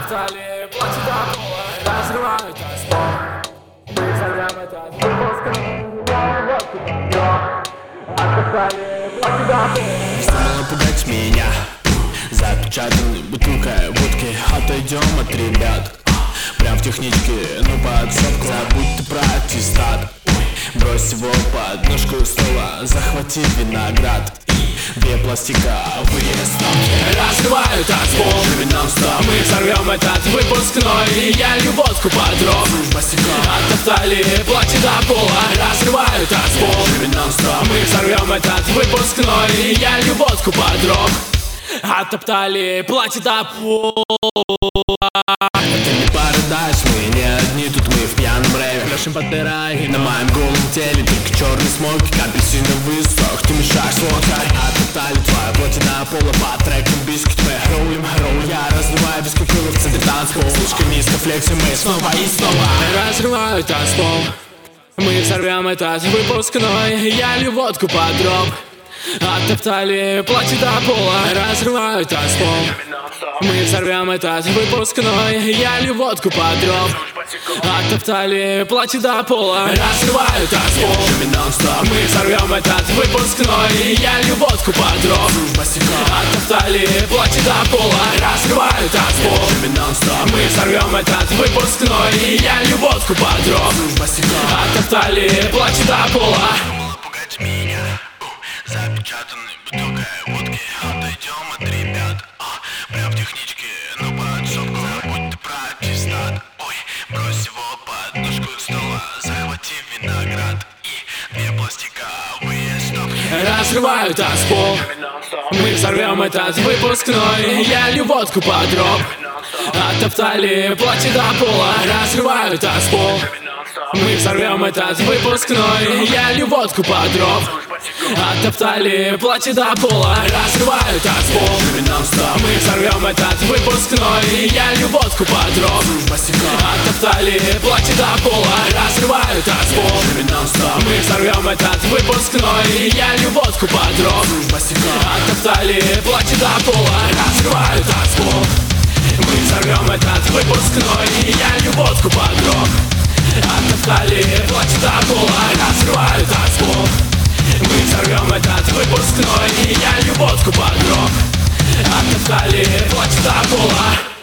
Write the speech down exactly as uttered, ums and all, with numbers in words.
Оттоптали платье до пола, разрывают асфальт. Мы взорвем этот выпуск. Оттоптали платье до пола. Вздумала пугать меня запечатанной бутылкой водки. Отойдем от ребят, прям в техничке, ну подсобку. Забудь ты про аттестат, брось его под ножку стола. Захвати виноград и две пластиковые ставки. Разрывают танцпол, мы взорвем этот выпускной. Я лью водку под рог. Оттоптали платье до пола, разрывают танцпол. Мы взорвем этот выпускной. Я лью водку под рог. Оттоптали платье до пола. Это не парадайз, мы не одни, тут мы в пьяном рейве. Пляшем под дырой, на моем голом теле только черный смоки, апельсиновый сок, ты мешаешь слухай. Оттоптали твое платье до пола по трекам бисквит. Мы ролим, ролим, я разрываю без купюр в центре танцпола. Слишком низко флексим, мы снова и снова разрывают танцпол. Мы взорвем этот выпускной. Я лью водку под рог. Оттоптали платье до пола, разрывают танцпол. Мы взорвем этот выпускной. Я лью водку под рог. Оттоптали платье до пола, разрывают танцпол. Мы взорвем этот выпускной. Я лью водку под рог. Оттоптали платье до пола, разрывают танцпол. Мы взорвем этот выпускной. Я лью водку под рог. Оттоптали платье до пола. пугать меня запечатанной бутылкой водки. Отойдем от ребят, а, прям в техничке, ну подсобку. Забудь ты про аттестат, ой, брось его под ножку стола. Захвати виноград и две пластиковые стопки. Разрывают танцпол, мы взорвем этот выпускной. Я лью водку под рог. Оттоптали платье до пола, разрывают танцпол. Мы взорвем этот выпускной. Я лью водку под рог. Оттоптали платье до пола, разрывают танцпол. Мы взорвем этот выпускной. Я лью водку под рог. Оттоптали платье до пола, разрывают танцпол. Мы взорвем этот выпускной. Я лью водку под рог. Оттоптали платье до пола, разрывают танцпол. Мы взорвем этот выпускной. Я лью водку под рог. Оттоптали платье до пола, разрывают танцпол. Мы взорвем этот выпускной. Я лью водку под рог. Оттоптали платье до пола.